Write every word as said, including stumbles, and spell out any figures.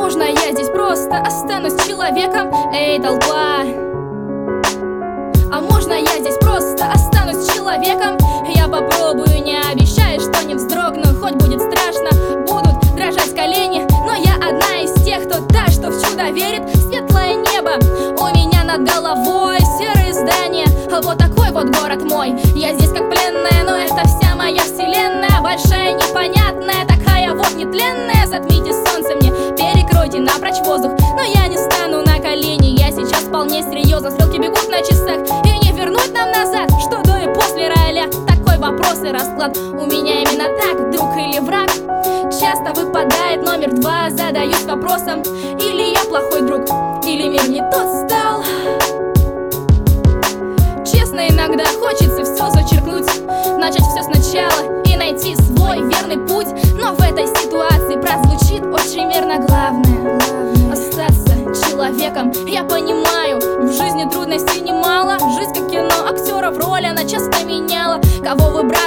можно я здесь просто останусь человеком? Эй, толпа! А можно я здесь просто останусь человеком? Я попробую, не обещаю, что не вздрогну. Хоть будет страшно, будут дрожать колени, но я одна из тех, кто та, что в чудо верит. Светлое небо у меня над головой, серые здания, вот такой вот город мой. Я здесь как пленная, но это вся моя вселенная. Большая, непонятная, такая вот нетленная. Затмите солнце мне, перекройте напрочь воздух, но я не стану на колени. Я сейчас вполне серьезно, стрелки бегут на часах, и не вернуть нам назад, что до и после роля. Такой вопрос и расклад у меня именно так, друг или враг. Часто выпадает номер два, задаюсь вопросом: или я плохой друг, или мир не тот стал. Честно, иногда хочется все зачеркнуть, начать все сначала и найти свой верный путь. Но в этой ситуации прозвучит очень верно главное: остаться человеком. Я понимаю, в жизни трудностей немало, жизнь как кино, актеров роль она часто меняла. Кого выбрать